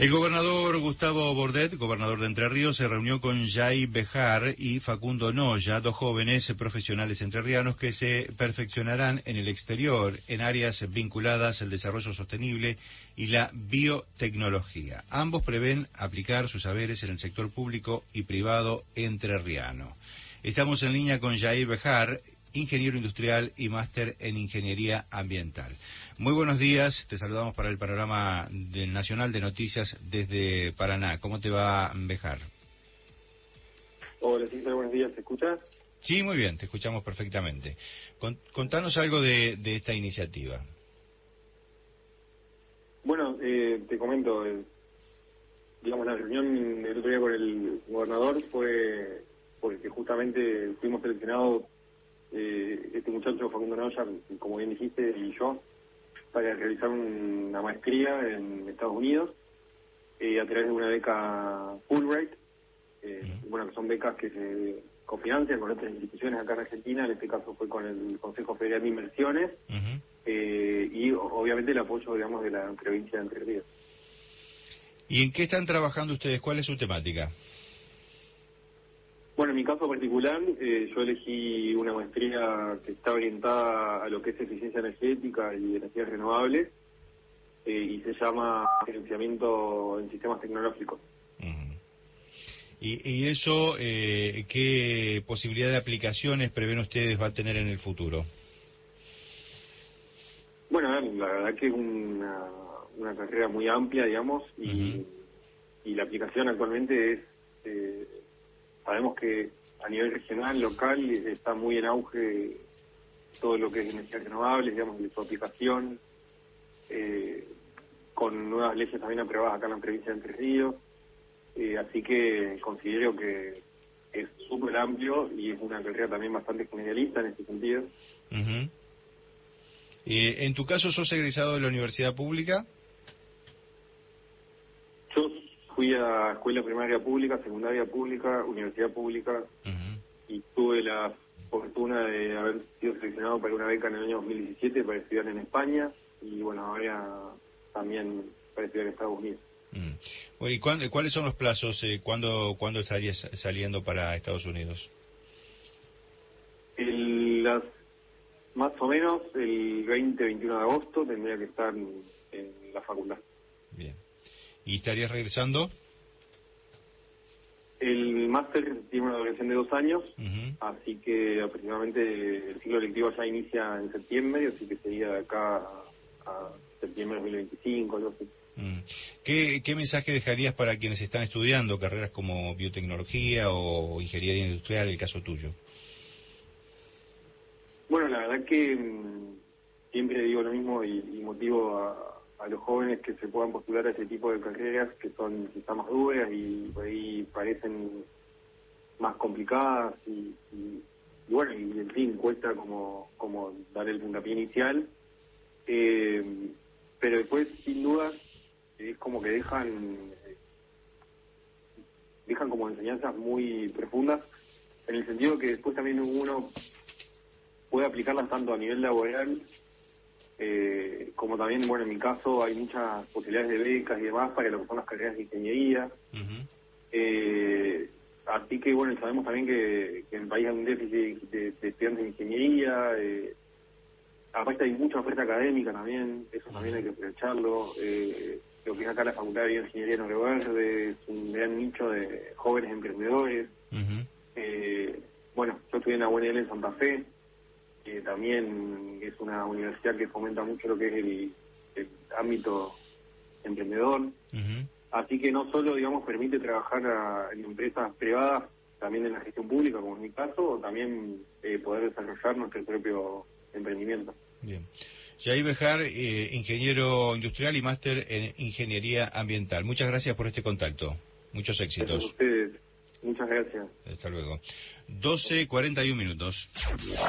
El gobernador Gustavo Bordet, gobernador de Entre Ríos, se reunió con Yay Bejar y Facundo Noya, dos jóvenes profesionales entrerrianos que se perfeccionarán en el exterior en áreas vinculadas al desarrollo sostenible y la biotecnología. Ambos prevén aplicar sus saberes en el sector público y privado entrerriano. Estamos en línea con Yay Bejar, ingeniero industrial y máster en ingeniería ambiental. Muy buenos días, te saludamos para el panorama del Nacional de Noticias desde Paraná. ¿Cómo te va, Bejar? Hola, sí, buenos días, ¿te escuchas? Sí, muy bien, te escuchamos perfectamente. Contanos algo de esta iniciativa. Bueno, te comento, digamos, la reunión del otro día con el gobernador fue porque justamente fuimos seleccionados, este muchacho Facundo Noya, como bien dijiste, y yo, para realizar una maestría en Estados Unidos a través de una beca Fulbright, bueno, que son becas que se cofinancian con otras instituciones acá en Argentina. En este caso fue con el Consejo Federal de Inversiones y obviamente el apoyo, digamos, de la provincia de Entre Ríos. ¿Y en qué están trabajando ustedes? ¿Cuál es su temática? Bueno, en mi caso particular, yo elegí una maestría que está orientada a lo que es eficiencia energética y energías renovables, y se llama gerenciamiento en sistemas tecnológicos. ¿Y eso qué posibilidad de aplicaciones prevén ustedes va a tener en el futuro? Bueno, la verdad que es una carrera muy amplia, digamos, y la aplicación actualmente es... sabemos que a nivel regional, local, está muy en auge todo lo que es energías renovables, digamos, de su aplicación, con nuevas leyes también aprobadas acá en la provincia de Entre Ríos, así que considero que es súper amplio y es una carrera también bastante generalista en ese sentido. ¿En tu caso sos egresado de la universidad pública? Yo fui a escuela primaria pública, secundaria pública, universidad pública, y tuve la fortuna de haber sido seleccionado para una beca en el año 2017 para estudiar en España, y bueno, ahora también para estudiar en Estados Unidos. Bueno, ¿y cuáles son los plazos? ¿Cuándo estarías saliendo para Estados Unidos? Más o menos el 20-21 de agosto tendría que estar en la facultad. Bien. ¿Y estarías regresando? El máster tiene una duración de 2 años, así que aproximadamente el ciclo lectivo ya inicia en septiembre, así que sería de acá a septiembre de 2025, algo así. ¿Qué mensaje dejarías para quienes están estudiando carreras como biotecnología o ingeniería industrial, el caso tuyo? Bueno, la verdad que siempre digo lo mismo y motivo a los jóvenes que se puedan postular a ese tipo de carreras que son quizá más duras y por ahí parecen más complicadas y bueno, y en fin, cuesta como dar el puntapié inicial, pero después sin duda es como que dejan como enseñanzas muy profundas, en el sentido que después también uno puede aplicarlas tanto a nivel laboral como también, bueno, en mi caso hay muchas posibilidades de becas y demás para lo que son las carreras de ingeniería. Así que, bueno, sabemos también que en el país hay un déficit de estudiantes de ingeniería. Aparte hay mucha oferta académica también, eso también hay que aprovecharlo. Lo que es acá la Facultad de Bioingeniería en Oro Verde es un gran nicho de jóvenes emprendedores. Bueno, yo estudié en la UNL en Santa Fe, que también es una universidad que fomenta mucho lo que es el ámbito emprendedor. Así que no solo, digamos, permite trabajar en empresas privadas, también en la gestión pública, como en mi caso, o también poder desarrollar nuestro propio emprendimiento. Bien. Yay Bejar, ingeniero industrial y máster en ingeniería ambiental. Muchas gracias por este contacto. Muchos éxitos. Gracias a ustedes. Muchas gracias. Hasta luego. 12:41.